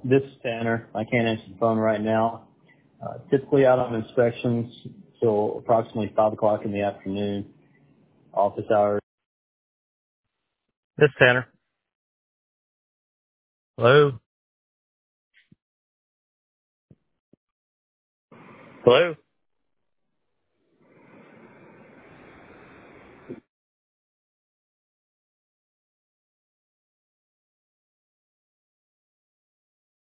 This is Tanner. I can't answer the phone right now. Typically out on inspections till approximately 5 o'clock in the afternoon, office hours. This is Tanner. Hello? Hello?